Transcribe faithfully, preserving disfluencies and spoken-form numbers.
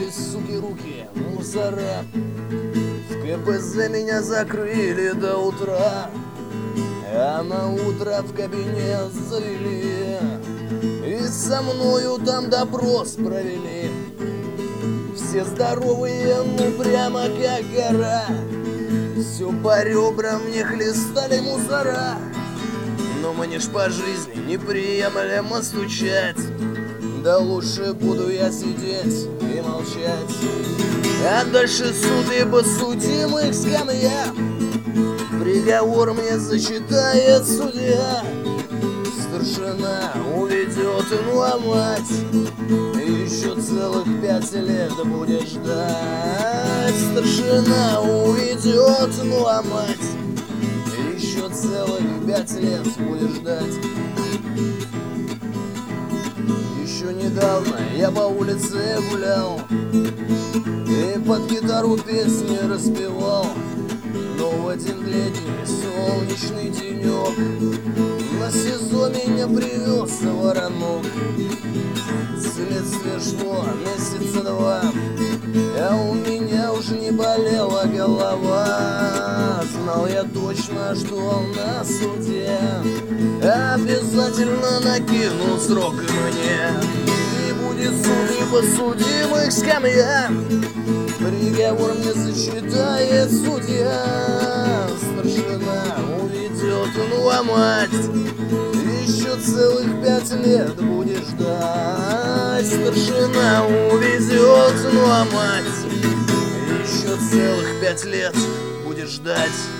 Заложили, суки, руки, мусора. В ка пэ зэ меня закрыли до утра, а на утро в кабинет завели и со мною там допрос провели. Все здоровые, ну прямо как гора, все по ребрам мне хлестали мусора. Но мне ж по жизни неприемлемо стучать, да лучше буду я сидеть и молчать. А дальше суд и подсудимых скамья, приговор мне зачитает судья. Старшина уведет, ну а мать еще целых пять лет будешь ждать. Старшина уведет, ну а мать еще целых пять лет будешь ждать. Еще недавно я по улице гулял и под гитару песни распевал, но в один летний солнечный денек на СИЗО меня привез воронок. Следствие шло месяца два, а у меня уже не болела голова. Знал я точно, что на суде обязательно накинут срок мне. И будет суд и подсудимых скамья, приговор мне зачитает судья. Старшина уведет, ну а мать еще целых пять лет будешь ждать. Старшина увезет, ну а мать еще целых пять лет будешь ждать.